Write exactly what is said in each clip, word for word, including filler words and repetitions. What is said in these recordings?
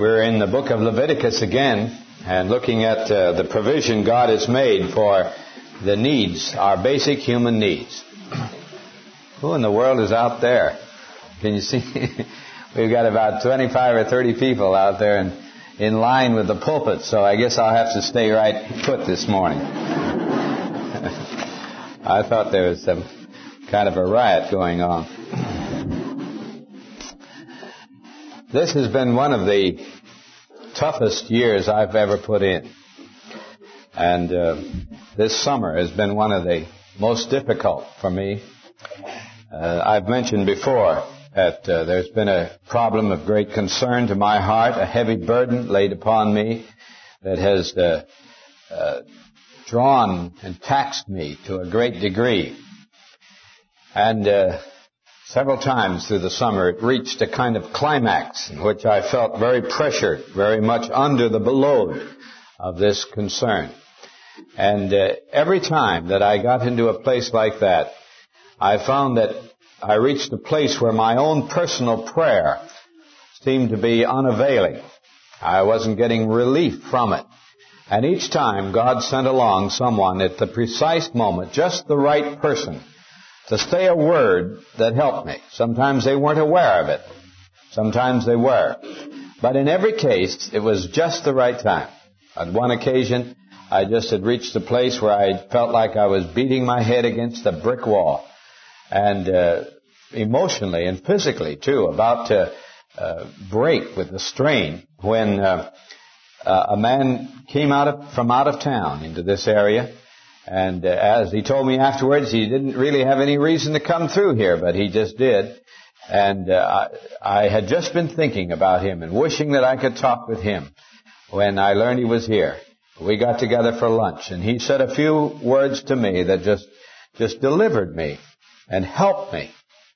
We're in the book of Leviticus again and looking at uh, the provision God has made for the needs, our basic human needs. Who in the world is out there? Can you see? We've got about twenty-five or thirty people out there in, in line with the pulpit, so I guess I'll have to stay right put this morning. I thought there was some kind of a riot going on. This has been one of the toughest years I've ever put in. And uh, this summer has been one of the most difficult for me. Uh, I've mentioned before that uh, there's been a problem of great concern to my heart, a heavy burden laid upon me that has uh, uh, drawn and taxed me to a great degree. And uh, several times through the summer it reached a kind of climax in which I felt very pressured, very much under the load of this concern. And uh, every time that I got into a place like that, I found that I reached a place where my own personal prayer seemed to be unavailing. I wasn't getting relief from it. And each time God sent along someone at the precise moment, just the right person, to say a word that helped me. Sometimes they weren't aware of it. Sometimes they were. But in every case, it was just the right time. On one occasion, I just had reached a place where I felt like I was beating my head against a brick wall. And uh, emotionally and physically, too, about to uh, break with the strain when uh, uh, a man came out of, from out of town into this area. And uh, as he told me afterwards, he didn't really have any reason to come through here, but he just did. And uh, I, I had just been thinking about him and wishing that I could talk with him when I learned he was here. We got together for lunch, and he said a few words to me that just just delivered me and helped me.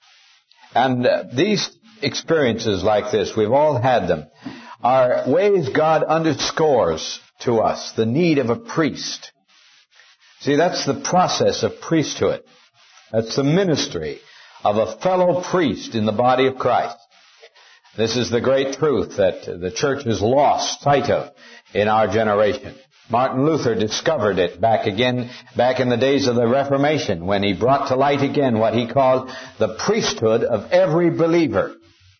And uh, these experiences like this, we've all had them, are ways God underscores to us the need of a priest. See, that's the process of priesthood. That's the ministry of a fellow priest in the body of Christ. This is the great truth that the church has lost sight of in our generation. Martin Luther discovered it back again, back in the days of the Reformation, when he brought to light again what he called the priesthood of every believer.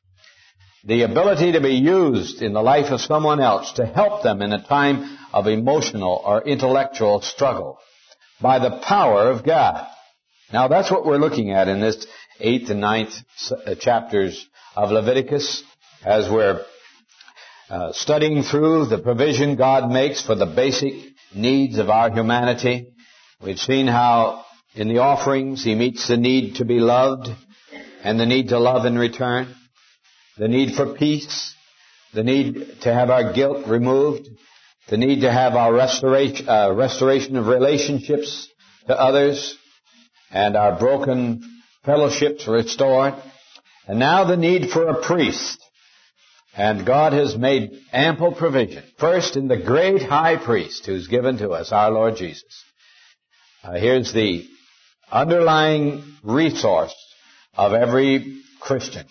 The ability to be used in the life of someone else to help them in a time of emotional or intellectual struggle by the power of God. Now that's what we're looking at in this eighth and ninth chapters of Leviticus as we're uh, studying through the provision God makes for the basic needs of our humanity. We've seen how in the offerings He meets the need to be loved and the need to love in return, the need for peace, the need to have our guilt removed, the need to have our restoration, uh, restoration of relationships to others, and our broken fellowships restored. And now the need for a priest. And God has made ample provision. First in the great high priest who's given to us, our Lord Jesus. Uh, here's the underlying resource of every Christian.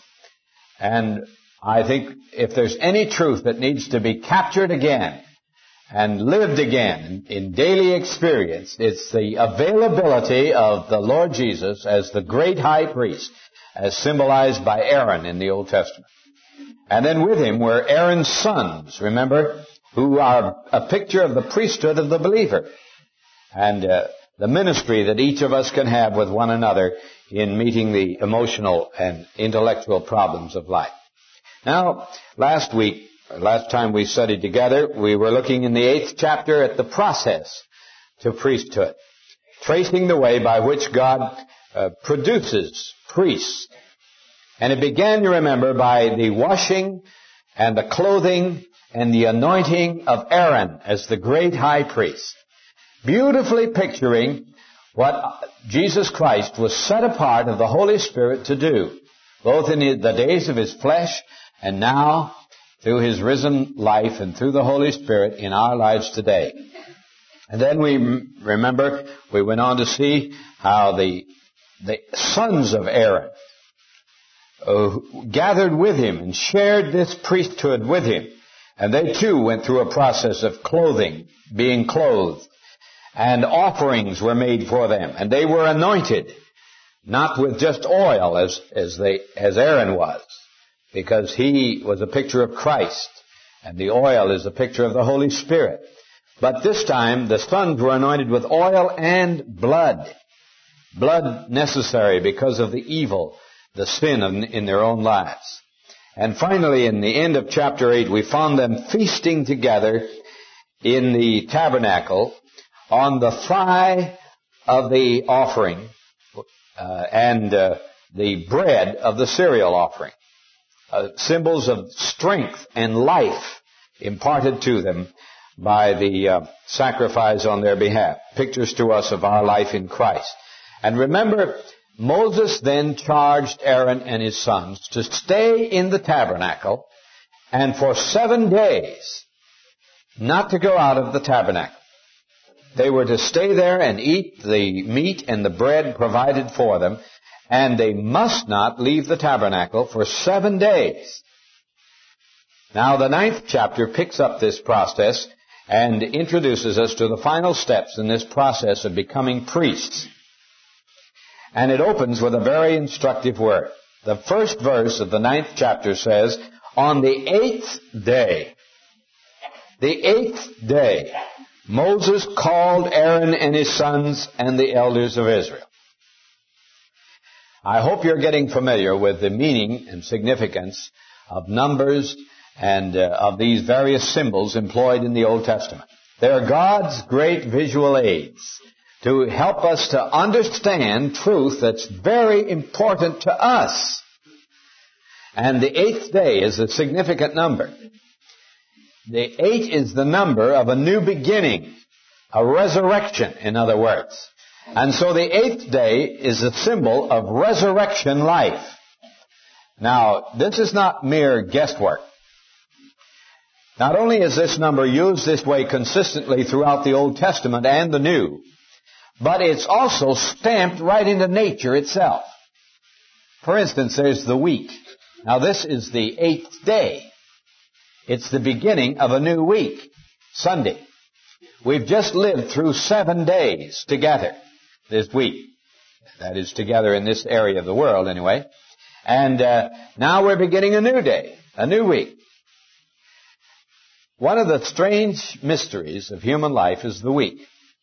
And I think if there's any truth that needs to be captured again and lived again in daily experience, it's the availability of the Lord Jesus as the great high priest, as symbolized by Aaron in the Old Testament. And then with him were Aaron's sons, remember, who are a picture of the priesthood of the believer and uh, the ministry that each of us can have with one another in meeting the emotional and intellectual problems of life. Now, last week, last time we studied together, we were looking in the eighth chapter at the process to priesthood, tracing the way by which God uh, produces priests. And it began, you remember, by the washing and the clothing and the anointing of Aaron as the great high priest, beautifully picturing what Jesus Christ was set apart of the Holy Spirit to do, both in the days of His flesh and now through His risen life and through the Holy Spirit in our lives today. And then we remember, we went on to see how the, the sons of Aaron uh, gathered with him and shared this priesthood with him. And they too went through a process of clothing, being clothed. And offerings were made for them. And they were anointed, not with just oil as, as they, as Aaron was, because he was a picture of Christ. And the oil is a picture of the Holy Spirit. But this time, the sons were anointed with oil and blood. Blood necessary because of the evil, the sin in, in their own lives. And finally, in the end of chapter eight, we found them feasting together in the tabernacle on the thigh of the offering uh, and uh, the bread of the cereal offering. Uh, symbols of strength and life imparted to them by the uh, sacrifice on their behalf. Pictures to us of our life in Christ. And remember, Moses then charged Aaron and his sons to stay in the tabernacle and for seven days not to go out of the tabernacle. They were to stay there and eat the meat and the bread provided for them, and they must not leave the tabernacle for seven days. Now, the ninth chapter picks up this process and introduces us to the final steps in this process of becoming priests. And it opens with a very instructive word. The first verse of the ninth chapter says, on the eighth day, the eighth day, Moses called Aaron and his sons and the elders of Israel. I hope you're getting familiar with the meaning and significance of numbers and uh, of these various symbols employed in the Old Testament. They are God's great visual aids to help us to understand truth that's very important to us. And the eighth day is a significant number. The eight is the number of a new beginning, a resurrection, in other words. And so the eighth day is a symbol of resurrection life. Now, this is not mere guesswork. Not only is this number used this way consistently throughout the Old Testament and the New, but it's also stamped right into nature itself. For instance, there's the week. Now, this is the eighth day. It's the beginning of a new week, Sunday. We've just lived through seven days together this week. That is, together in this area of the world, anyway. And uh, now we're beginning a new day, a new week. One of the strange mysteries of human life is the week.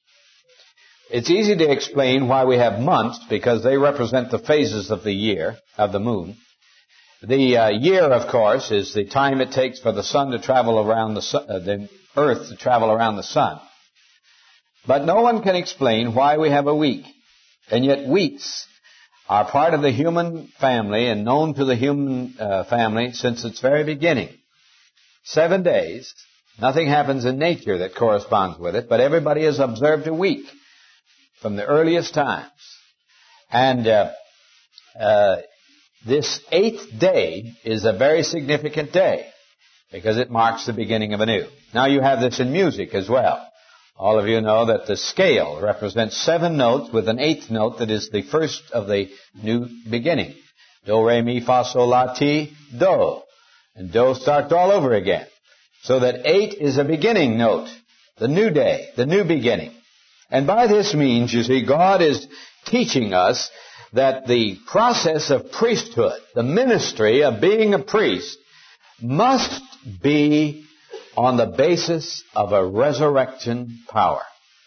It's easy to explain why we have months, because they represent the phases of the year, of the moon. The uh, year, of course, is the time it takes for the sun to travel around the sun, uh, the earth to travel around the sun. But no one can explain why we have a week. And yet weeks are part of the human family and known to the human uh, family since its very beginning. Seven days. Nothing happens in nature that corresponds with it, but everybody has observed a week from the earliest times. And uh, uh, this eighth day is a very significant day because it marks the beginning of a new. Now you have this in music as well. All of you know that the scale represents seven notes with an eighth note that is the first of the new beginning. Do, re, mi, fa, sol, la, ti, do. And do starts all over again. So that eight is a beginning note. The new day, the new beginning. And by this means, you see, God is teaching us that the process of priesthood, the ministry of being a priest, must be on the basis of a resurrection power.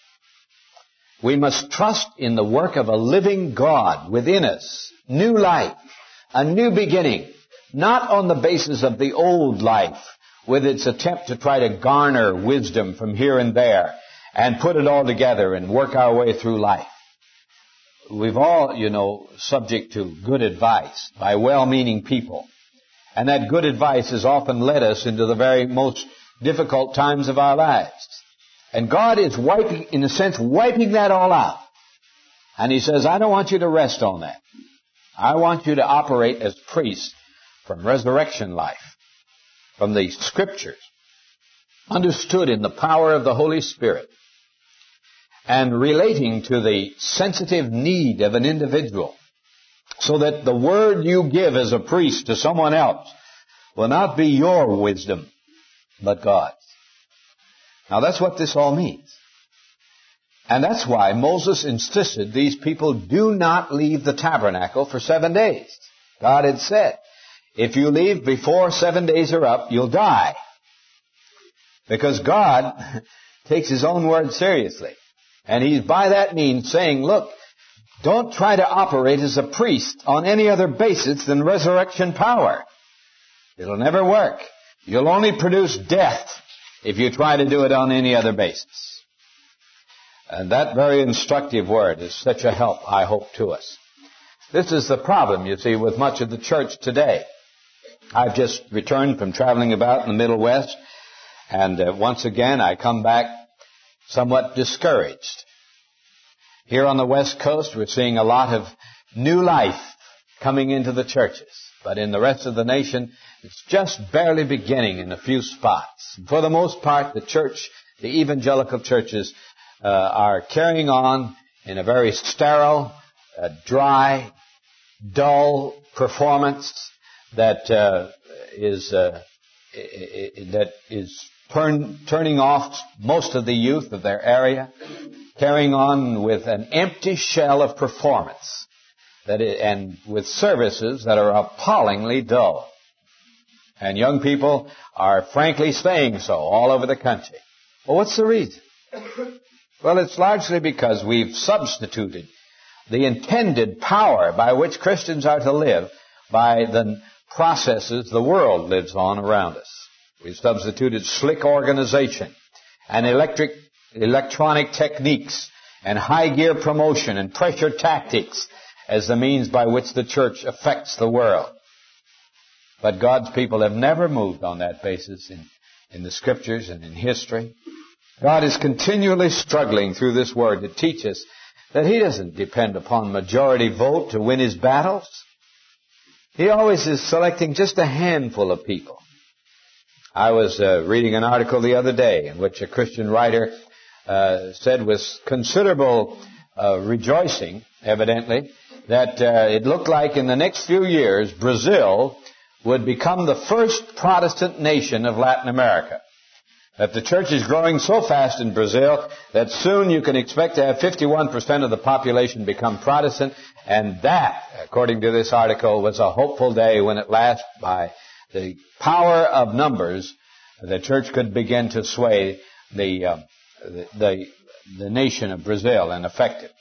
We must trust in the work of a living God within us, new life, a new beginning, not on the basis of the old life with its attempt to try to garner wisdom from here and there and put it all together and work our way through life. We've all, you know, subject to good advice by well-meaning people. And that good advice has often led us into the very most difficult times of our lives. And God is wiping, in a sense, wiping that all out. And He says, I don't want you to rest on that. I want you to operate as priests from resurrection life, from the Scriptures, understood in the power of the Holy Spirit, and relating to the sensitive need of an individual, so that the word you give as a priest to someone else will not be your wisdom, but God's. Now that's what this all means. And that's why Moses insisted these people do not leave the tabernacle for seven days. God had said, if you leave before seven days are up, you'll die. Because God takes His own word seriously. And He's by that means saying, look, don't try to operate as a priest on any other basis than resurrection power. It'll never work. You'll only produce death if you try to do it on any other basis. And that very instructive word is such a help, I hope, to us. This is the problem, you see, with much of the church today. I've just returned from traveling about in the Middle West, and uh, once again I come back somewhat discouraged. Here on the West Coast, we're seeing a lot of new life coming into the churches. But in the rest of the nation, it's just barely beginning in a few spots. For the most part, the church, the evangelical churches, uh, are carrying on in a very sterile, uh, dry, dull performance that uh, is uh, that is turn, turning off most of the youth of their area, carrying on with an empty shell of performance, that is, and with services that are appallingly dull. And young people are frankly saying so all over the country. Well, what's the reason? Well, it's largely because we've substituted the intended power by which Christians are to live by the processes the world lives on around us. We've substituted slick organization and electric, electronic techniques and high gear promotion and pressure tactics as the means by which the church affects the world. But God's people have never moved on that basis in, in the Scriptures and in history. God is continually struggling through this Word to teach us that He doesn't depend upon majority vote to win His battles. He always is selecting just a handful of people. I was uh, reading an article the other day in which a Christian writer uh, said with considerable uh, rejoicing, evidently, that uh, it looked like in the next few years Brazil would become the first Protestant nation of Latin America. That the church is growing so fast in Brazil that soon you can expect to have fifty-one percent of the population become Protestant. And that, according to this article, was a hopeful day when at last, by the power of numbers, the church could begin to sway the, uh, the, the, the nation of Brazil and affect it.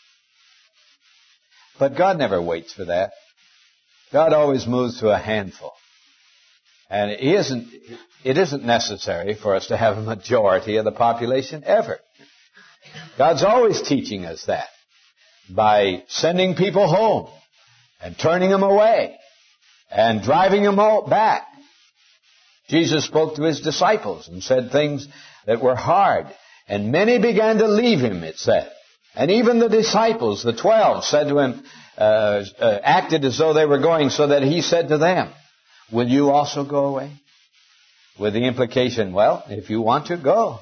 But God never waits for that. God always moves to a handful. And it isn't, it isn't necessary for us to have a majority of the population ever. God's always teaching us that by sending people home and turning them away and driving them all back. Jesus spoke to His disciples and said things that were hard, and many began to leave Him, it said. And even the disciples, the twelve, said to Him, uh, uh, acted as though they were going, so that He said to them, will you also go away? With the implication, well, if you want to, go.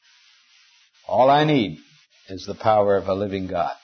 All I need is the power of a living God.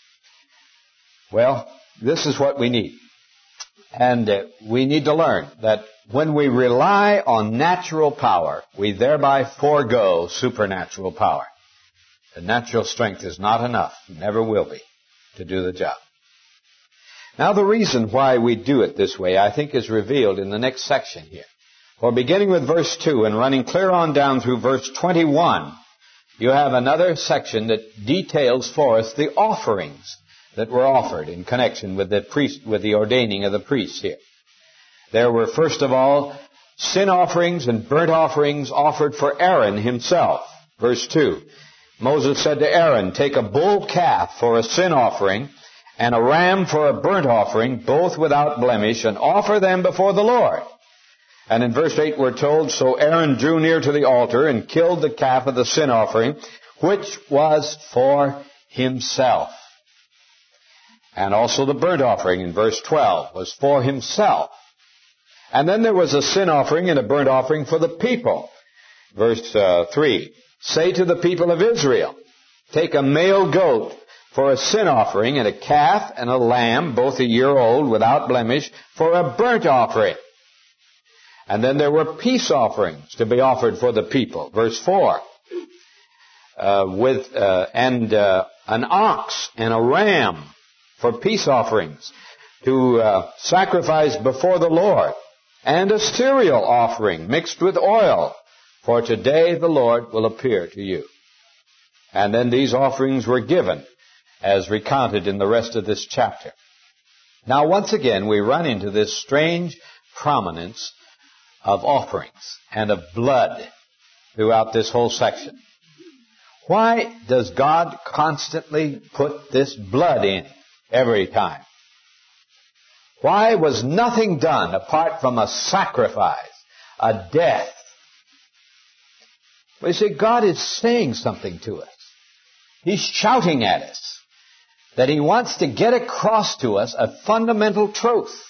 Well, this is what we need. And uh, we need to learn that when we rely on natural power, we thereby forego supernatural power. The natural strength is not enough, never will be, to do the job. Now the reason why we do it this way, I think, is revealed in the next section here. For beginning with verse two and running clear on down through verse twenty-one, you have another section that details for us the offerings that were offered in connection with the priest, with the ordaining of the priests here. There were, first of all, sin offerings and burnt offerings offered for Aaron himself. Verse two, Moses said to Aaron, take a bull calf for a sin offering and a ram for a burnt offering, both without blemish, and offer them before the Lord. And in verse eight we're told, so Aaron drew near to the altar and killed the calf of the sin offering, which was for himself. And also the burnt offering in verse twelve was for himself. And then there was a sin offering and a burnt offering for the people. Verse uh, three, say to the people of Israel, take a male goat for a sin offering and a calf and a lamb, both a year old without blemish, for a burnt offering. And then there were peace offerings to be offered for the people. Verse four. Uh, with, uh, and, uh, an ox and a ram for peace offerings to, uh, sacrifice before the Lord. And a cereal offering mixed with oil. For today the Lord will appear to you. And then these offerings were given as recounted in the rest of this chapter. Now once again we run into this strange prominence of offerings and of blood throughout this whole section. Why does God constantly put this blood in every time? Why was nothing done apart from a sacrifice, a death? Well, you see, God is saying something to us. He's shouting at us that He wants to get across to us a fundamental truth.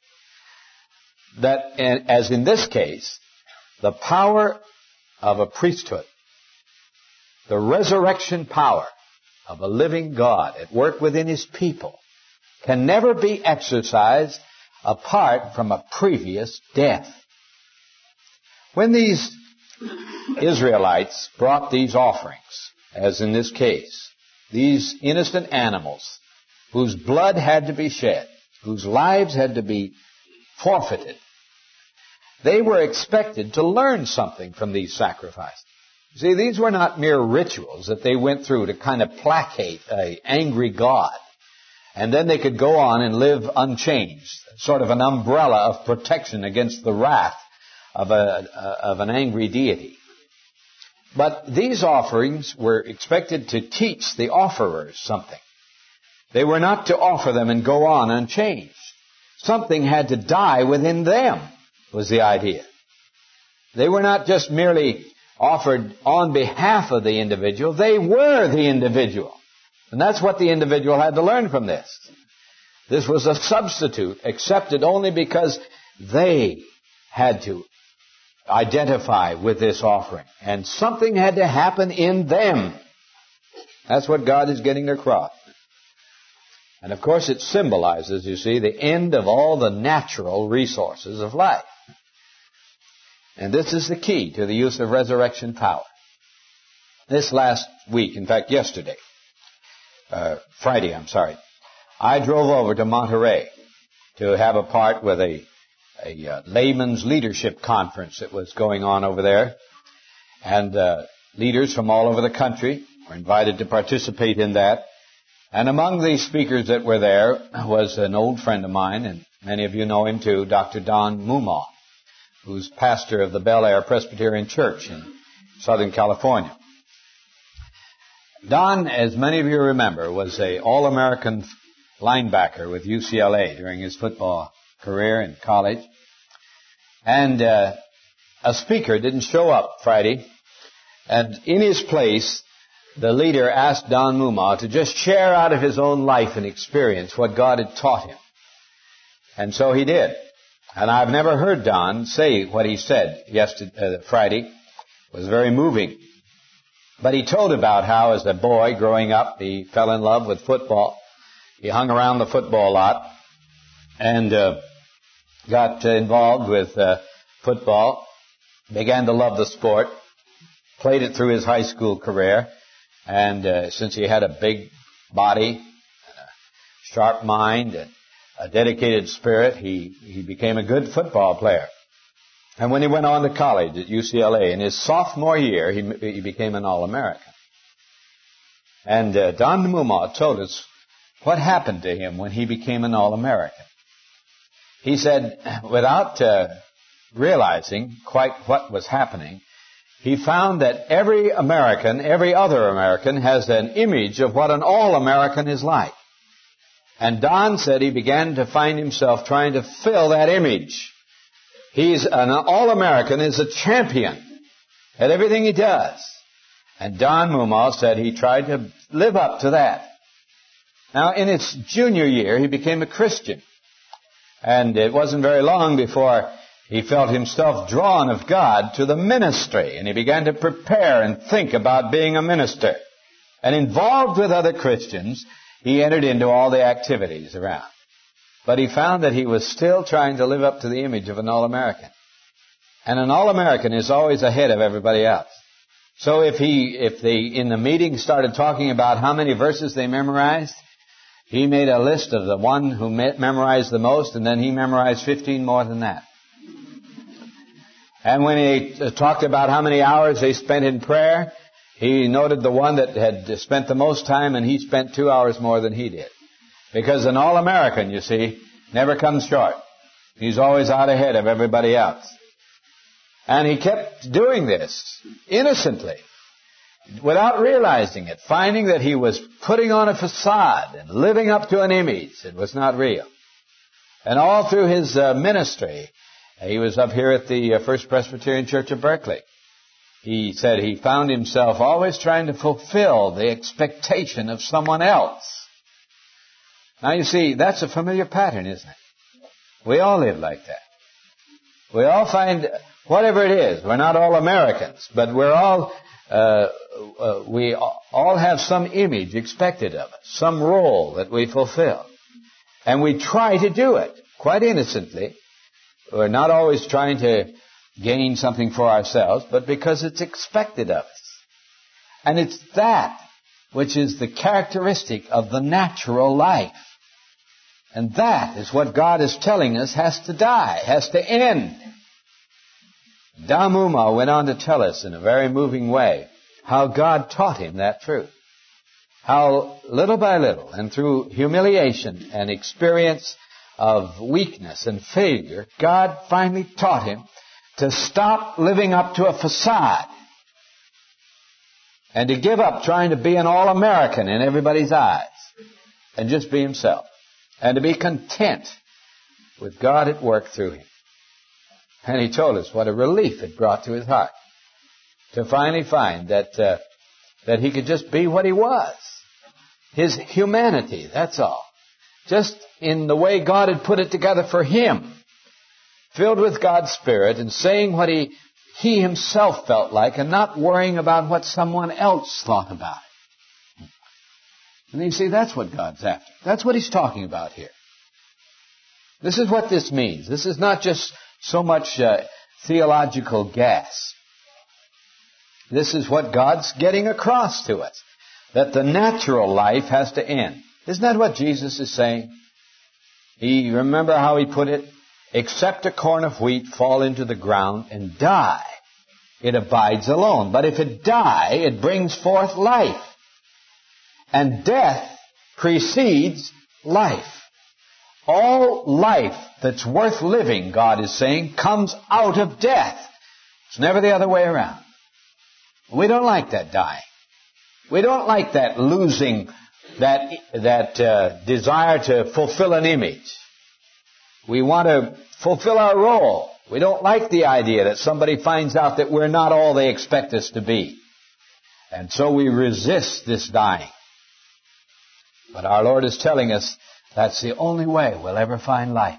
That, as in this case, the power of a priesthood, the resurrection power of a living God at work within His people, can never be exercised apart from a previous death. When these Israelites brought these offerings, as in this case, these innocent animals whose blood had to be shed, whose lives had to be forfeited, they were expected to learn something from these sacrifices. See, these were not mere rituals that they went through to kind of placate an angry God. And then they could go on and live unchanged, sort of an umbrella of protection against the wrath of, a, of an angry deity. But these offerings were expected to teach the offerers something. They were not to offer them and go on unchanged. Something had to die within them, was the idea. They were not just merely offered on behalf of the individual. They were the individual. And that's what the individual had to learn from this. This was a substitute accepted only because they had to identify with this offering. And something had to happen in them. That's what God is getting across. And of course it symbolizes, you see, the end of all the natural resources of life. And this is the key to the use of resurrection power. This last week, in fact yesterday, uh, Friday, I'm sorry, I drove over to Monterey to have a part with a, a uh, layman's leadership conference that was going on over there. And uh, leaders from all over the country were invited to participate in that. And among the speakers that were there was an old friend of mine, and many of you know him too, Doctor Don Mumaw, who's pastor of the Bel Air Presbyterian Church in Southern California. Don, as many of you remember, was a All-American linebacker with U C L A during his football career in college. And uh, a speaker didn't show up Friday. And in his place, the leader asked Don Mumaw to just share out of his own life and experience what God had taught him. And so he did. And I've never heard Don say what he said yesterday, uh, Friday. It was very moving. But he told about how as a boy growing up, he fell in love with football. He hung around the football lot and uh, got uh, involved with uh, football, began to love the sport, played it through his high school career. And uh, since he had a big body and a sharp mind and a dedicated spirit, he, he became a good football player. And when he went on to college at U C L A, in his sophomore year, he, he became an All-American. And uh, Don Mumaw told us what happened to him when he became an All-American. He said, without uh, realizing quite what was happening, he found that every American, every other American, has an image of what an All-American is like. And Don said he began to find himself trying to fill that image. He's an All-American, is a champion at everything he does. And Don Mumaw said he tried to live up to that. Now, in his junior year, he became a Christian. And it wasn't very long before he felt himself drawn of God to the ministry. And he began to prepare and think about being a minister. And involved with other Christians, he entered into all the activities around. But he found that he was still trying to live up to the image of an All-American. And an All-American is always ahead of everybody else. So if he, if they, in the meeting started talking about how many verses they memorized, he made a list of the one who memorized the most, and then he memorized fifteen more than that. And when he talked about how many hours they spent in prayer, he noted the one that had spent the most time, and he spent two hours more than he did. Because an All-American, you see, never comes short. He's always out ahead of everybody else. And he kept doing this innocently, without realizing it, finding that he was putting on a facade and living up to an image that was not real. And all through his uh, ministry, he was up here at the uh, First Presbyterian Church of Berkeley. He said he found himself always trying to fulfill the expectation of someone else. Now you see, that's a familiar pattern, isn't it? We all live like that. We all find, whatever it is, we're not all Americans, but we're all, uh, uh, we all have some image expected of us, some role that we fulfill. And we try to do it, quite innocently. We're not always trying to gain something for ourselves, but because it's expected of us. And it's that which is the characteristic of the natural life. And that is what God is telling us has to die, has to end. Damuma went on to tell us in a very moving way how God taught him that truth. How little by little and through humiliation and experience of weakness and failure, God finally taught him to stop living up to a facade and to give up trying to be an all-American in everybody's eyes and just be himself and to be content with God at work through him. And he told us what a relief it brought to his heart to finally find that uh, that he could just be what he was. His humanity, that's all. Just in the way God had put it together for him. Filled with God's Spirit and saying what he, he himself felt like and not worrying about what someone else thought about it. And you see, that's what God's after. That's what he's talking about here. This is what this means. This is not just so much uh, theological gas. This is what God's getting across to us. That the natural life has to end. Isn't that what Jesus is saying? He, remember how he put it? Except a corn of wheat fall into the ground and die, it abides alone. But if it die, it brings forth life. And death precedes life. All life that's worth living, God is saying, comes out of death. It's never the other way around. We don't like that dying. We don't like that losing that that uh, desire to fulfill an image. We want to fulfill our role. We don't like the idea that somebody finds out that we're not all they expect us to be. And so we resist this dying. But our Lord is telling us that's the only way we'll ever find life.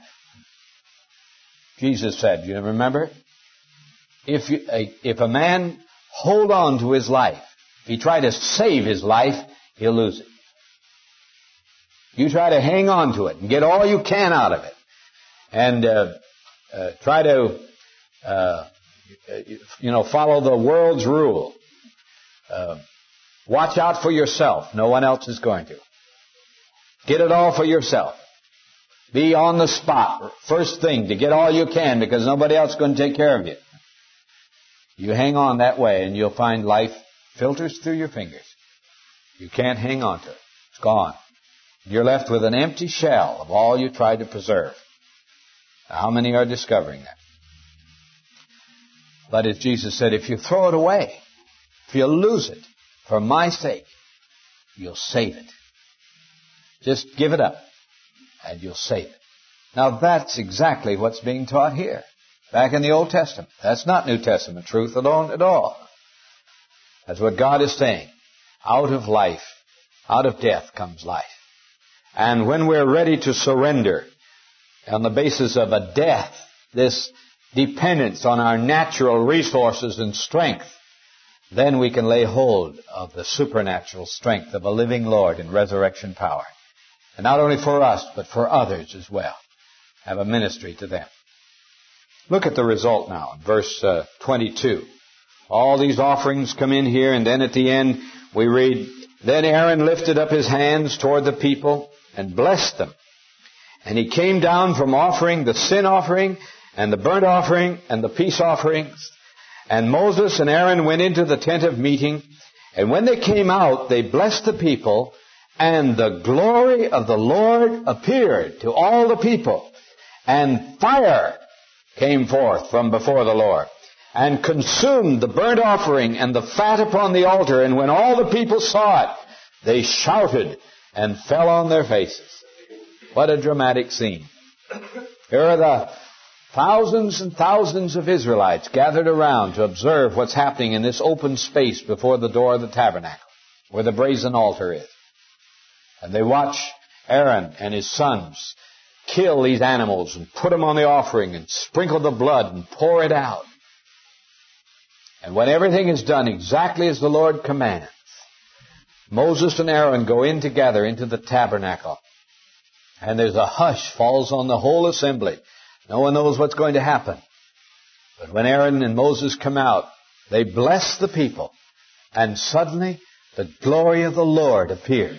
Jesus said, you remember? If, you, if a man hold on to his life, if he try to save his life, he'll lose it. You try to hang on to it and get all you can out of it. And uh, uh, try to, uh, you know, follow the world's rule. Uh, watch out for yourself. No one else is going to. Get it all for yourself. Be on the spot. First thing, to get all you can because nobody else is going to take care of you. You hang on that way and you'll find life filters through your fingers. You can't hang on to it. It's gone. You're left with an empty shell of all you tried to preserve. How many are discovering that? But as Jesus said, if you throw it away, if you lose it, for my sake, you'll save it. Just give it up, and you'll save it. Now that's exactly what's being taught here. Back in the Old Testament. That's not New Testament truth alone at all. That's what God is saying. Out of life, out of death comes life. And when we're ready to surrender on the basis of a death, this dependence on our natural resources and strength, then we can lay hold of the supernatural strength of a living Lord in resurrection power. And not only for us, but for others as well. Have a ministry to them. Look at the result now in verse uh, twenty-two. All these offerings come in here, and then at the end we read, Then Aaron lifted up his hands toward the people and blessed them. And he came down from offering the sin offering and the burnt offering and the peace offerings. And Moses and Aaron went into the tent of meeting. And when they came out, they blessed the people. And the glory of the Lord appeared to all the people. And fire came forth from before the Lord, and consumed the burnt offering and the fat upon the altar. And when all the people saw it, they shouted and fell on their faces. What a dramatic scene. Here are the thousands and thousands of Israelites gathered around to observe what's happening in this open space before the door of the tabernacle, where the brazen altar is. And they watch Aaron and his sons kill these animals and put them on the offering and sprinkle the blood and pour it out. And when everything is done exactly as the Lord commands, Moses and Aaron go in together into the tabernacle. And there's a hush falls on the whole assembly. No one knows what's going to happen. But when Aaron and Moses come out, they bless the people. And suddenly the glory of the Lord appeared.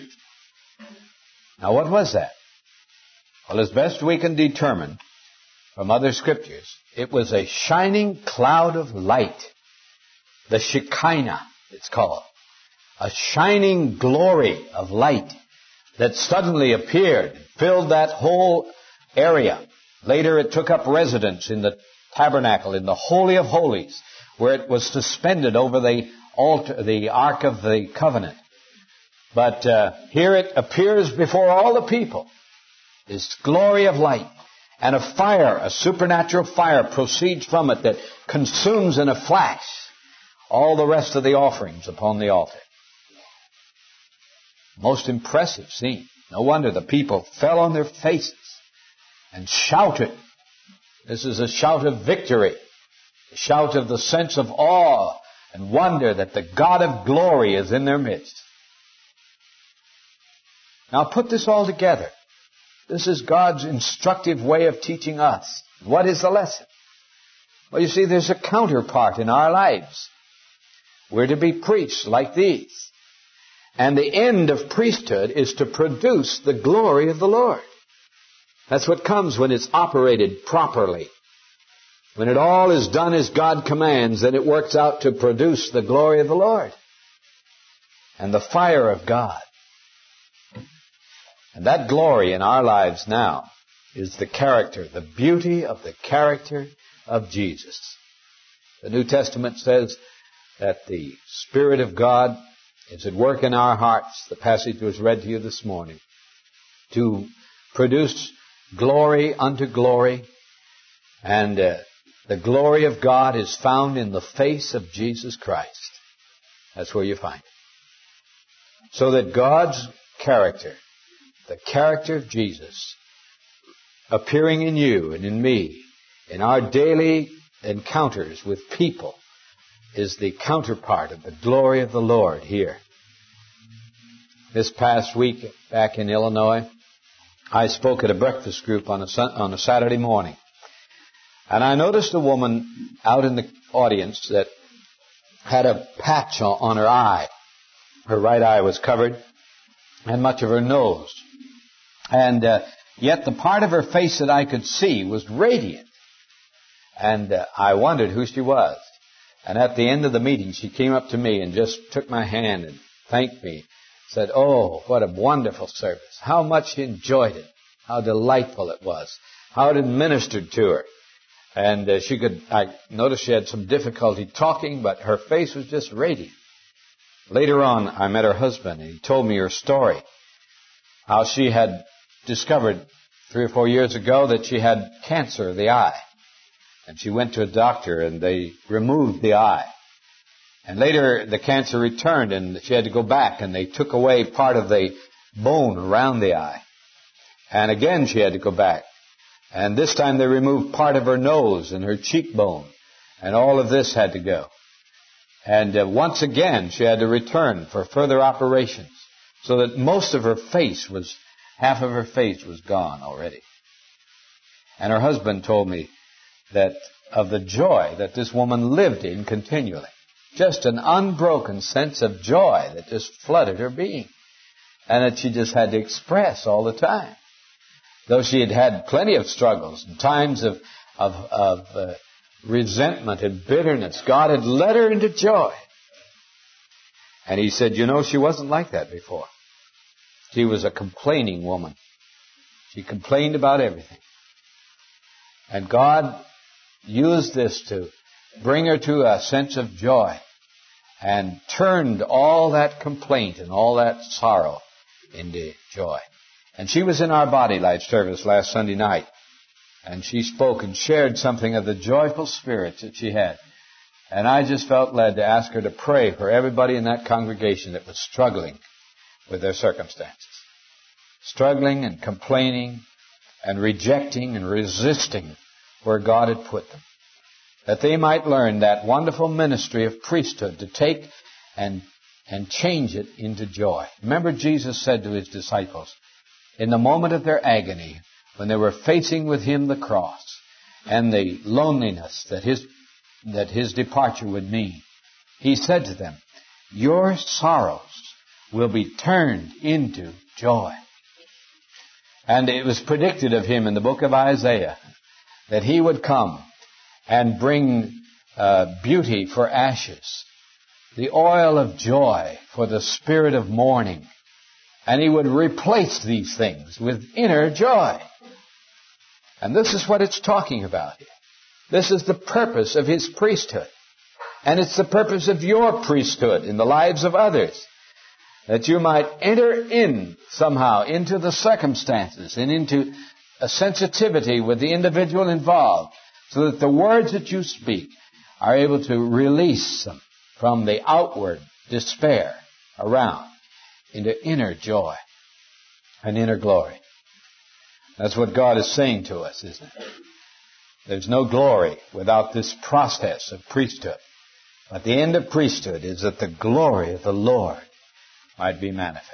Now what was that? Well, as best we can determine from other scriptures, it was a shining cloud of light. The Shekinah, it's called. A shining glory of light that suddenly appeared, filled that whole area. Later it took up residence in the tabernacle, in the Holy of Holies, where it was suspended over the altar, the Ark of the Covenant. But uh, here it appears before all the people. This glory of light. And a fire, a supernatural fire, proceeds from it that consumes in a flash all the rest of the offerings upon the altar. Most impressive scene. No wonder the people fell on their faces and shouted. This is a shout of victory. A shout of the sense of awe and wonder that the God of glory is in their midst. Now put this all together. This is God's instructive way of teaching us. What is the lesson? Well, you see, there's a counterpart in our lives. We're to be priests like these. And the end of priesthood is to produce the glory of the Lord. That's what comes when it's operated properly. When it all is done as God commands, then it works out to produce the glory of the Lord and the fire of God. And that glory in our lives now is the character, the beauty of the character of Jesus. The New Testament says that the Spirit of God is at work in our hearts. The passage was read to you this morning. To produce glory unto glory. And uh, the glory of God is found in the face of Jesus Christ. That's where you find it. So that God's character, the character of Jesus, appearing in you and in me, in our daily encounters with people, is the counterpart of the glory of the Lord here. This past week, back in Illinois, I spoke at a breakfast group on a, on a Saturday morning. And I noticed a woman out in the audience that had a patch on her eye. Her right eye was covered, and much of her nose. And uh, yet the part of her face that I could see was radiant. And uh, I wondered who she was. And at the end of the meeting, she came up to me and just took my hand and thanked me. Said, "Oh, what a wonderful service. How much she enjoyed it. How delightful it was. How it administered to her." And uh, she could, I noticed she had some difficulty talking, but her face was just radiant. Later on, I met her husband, and he told me her story. How she had discovered three or four years ago that she had cancer of the eye. And she went to a doctor, and they removed the eye. And later, the cancer returned, and she had to go back, and they took away part of the bone around the eye. And again, she had to go back. And this time, they removed part of her nose and her cheekbone. And all of this had to go. And uh, once again, she had to return for further operations. So that most of her face was, half of her face was gone already. And her husband told me that of the joy that this woman lived in continually. Just an unbroken sense of joy that just flooded her being, and that she just had to express all the time. Though she had had plenty of struggles and times of, of, of uh, resentment and bitterness, God had led her into joy. And he said, you know, she wasn't like that before. She was a complaining woman. She complained about everything. And God used this to bring her to a sense of joy and turned all that complaint and all that sorrow into joy. And she was in our Body Light service last Sunday night, and she spoke and shared something of the joyful spirits that she had. And I just felt led to ask her to pray for everybody in that congregation that was struggling with their circumstances. Struggling and complaining and rejecting and resisting where God had put them. That they might learn that wonderful ministry of priesthood to take and, and change it into joy. Remember, Jesus said to his disciples, in the moment of their agony, when they were facing with him the cross and the loneliness that his, that his departure would mean, he said to them, your sorrows will be turned into joy. And it was predicted of him in the book of Isaiah that he would come and bring uh, beauty for ashes, the oil of joy for the spirit of mourning. And he would replace these things with inner joy. And this is what it's talking about here. This is the purpose of his priesthood. And it's the purpose of your priesthood in the lives of others. That you might enter in somehow into the circumstances and into a sensitivity with the individual involved, so that the words that you speak are able to release them from the outward despair around into inner joy and inner glory. That's what God is saying to us, isn't it? There's no glory without this process of priesthood. But the end of priesthood is that the glory of the Lord might be manifest.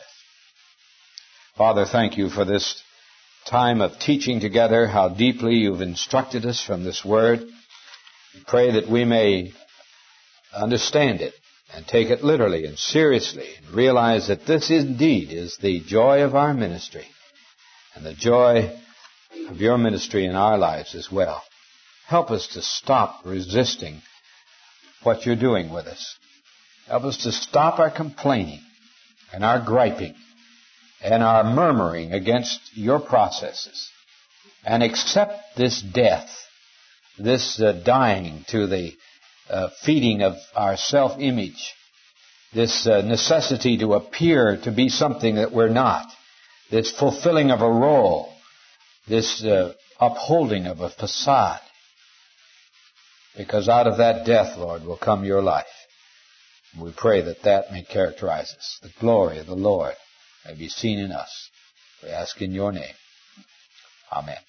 Father, thank you for this time of teaching together, how deeply you've instructed us from this word. We pray that we may understand it and take it literally and seriously and realize that this indeed is the joy of our ministry and the joy of your ministry in our lives as well. Help us to stop resisting what you're doing with us. Help us to stop our complaining and our griping and our murmuring against your processes, and accept this death, this uh, dying to the uh, feeding of our self-image, this uh, necessity to appear to be something that we're not, this fulfilling of a role, this uh, upholding of a facade. Because out of that death, Lord, will come your life. And we pray that that may characterize us. The glory of the Lord may be seen in us. We ask in your name. Amen.